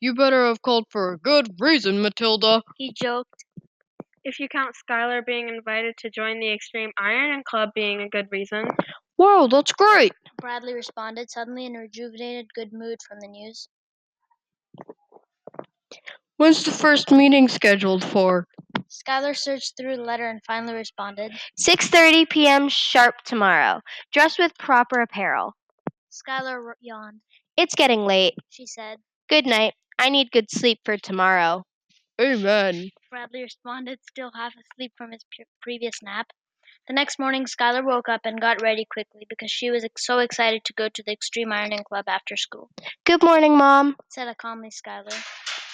You better have called for a good reason, Matilda, he joked. If you count Skylar being invited to join the Extreme Ironing Club being a good reason. Wow, that's great, Bradley responded, suddenly in a rejuvenated good mood from the news. When's the first meeting scheduled for? Skylar searched through the letter and finally responded. 6:30 p.m. sharp tomorrow. Dress with proper apparel. Skylar yawned. It's getting late, she said. Good night. I need good sleep for tomorrow. Amen. Bradley responded, still half asleep from his previous nap. The next morning, Skylar woke up and got ready quickly because she was so excited to go to the Extreme Ironing Club after school. Good morning, Mom, said a calmly Skylar.